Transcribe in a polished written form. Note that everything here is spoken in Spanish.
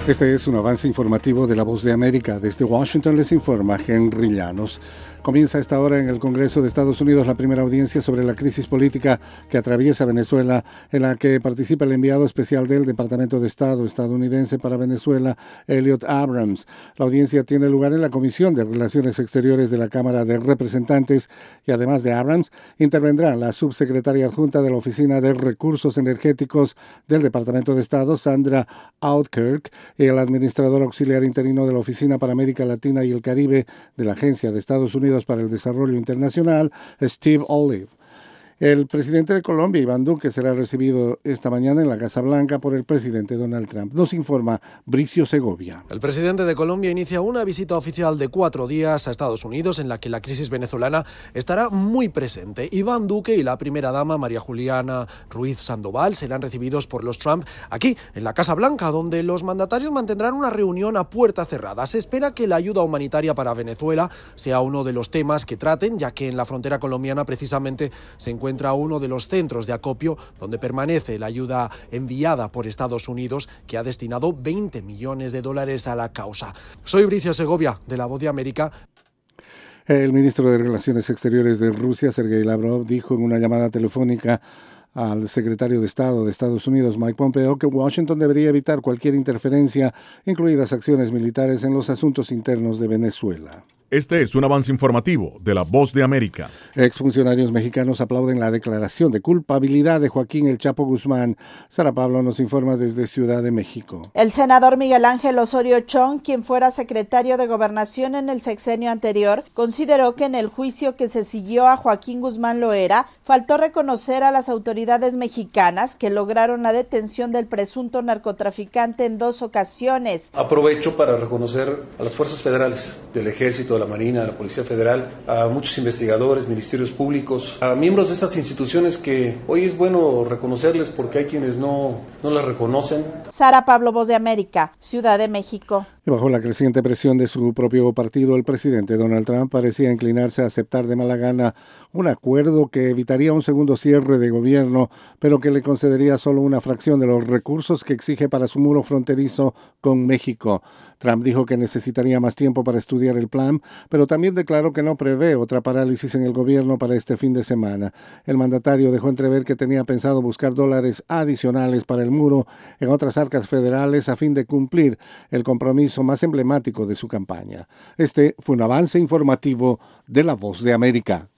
Este es un avance informativo de La Voz de América. Desde Washington les informa Henry Llanos. Comienza a esta hora en el Congreso de Estados Unidos la primera audiencia sobre la crisis política que atraviesa Venezuela, en la que participa el enviado especial del Departamento de Estado estadounidense para Venezuela, Elliot Abrams. La audiencia tiene lugar en la Comisión de Relaciones Exteriores de la Cámara de Representantes y además de Abrams, intervendrá la subsecretaria adjunta de la Oficina de Recursos Energéticos del Departamento de Estado, Sandra Outkirk, y el administrador auxiliar interino de la Oficina para América Latina y el Caribe de la Agencia de Estados Unidos para el Desarrollo Internacional, Steve Olive. El presidente de Colombia, Iván Duque, será recibido esta mañana en la Casa Blanca por el presidente Donald Trump. Nos informa Bricio Segovia. El presidente de Colombia inicia una visita oficial de 4 días a Estados Unidos en la que la crisis venezolana estará muy presente. Iván Duque y la primera dama, María Juliana Ruiz Sandoval, serán recibidos por los Trump aquí, en la Casa Blanca, donde los mandatarios mantendrán una reunión a puerta cerrada. Se espera que la ayuda humanitaria para Venezuela sea uno de los temas que traten, ya que en la frontera colombiana precisamente se encuentra uno de los centros de acopio donde permanece la ayuda enviada por Estados Unidos, que ha destinado $20 millones a la causa. Soy Bricio Segovia, de La Voz de América. El ministro de Relaciones Exteriores de Rusia, Sergei Lavrov, dijo en una llamada telefónica al secretario de Estado de Estados Unidos, Mike Pompeo, que Washington debería evitar cualquier interferencia, incluidas acciones militares, en los asuntos internos de Venezuela. Este es un avance informativo de La Voz de América. Exfuncionarios mexicanos aplauden la declaración de culpabilidad de Joaquín El Chapo Guzmán. Sara Pablo nos informa desde Ciudad de México. El senador Miguel Ángel Osorio Chong, quien fuera secretario de Gobernación en el sexenio anterior, consideró que en el juicio que se siguió a Joaquín Guzmán Loera, faltó reconocer a las autoridades mexicanas que lograron la detención del presunto narcotraficante en 2 ocasiones. Aprovecho para reconocer a las fuerzas federales del Ejército, de la Marina, de la Policía Federal, a muchos investigadores, ministerios públicos, a miembros de estas instituciones que hoy es bueno reconocerles porque hay quienes no las reconocen. Sara Pablo, Voz de América, Ciudad de México. Y bajo la creciente presión de su propio partido, el presidente Donald Trump parecía inclinarse a aceptar de mala gana un acuerdo que evitaría un segundo cierre de gobierno, pero que le concedería solo una fracción de los recursos que exige para su muro fronterizo con México. Trump dijo que necesitaría más tiempo para estudiar el plan, pero también declaró que no prevé otra parálisis en el gobierno para este fin de semana. El mandatario dejó entrever que tenía pensado buscar dólares adicionales para el muro en otras arcas federales a fin de cumplir el compromiso más emblemático de su campaña. Este fue un avance informativo de La Voz de América.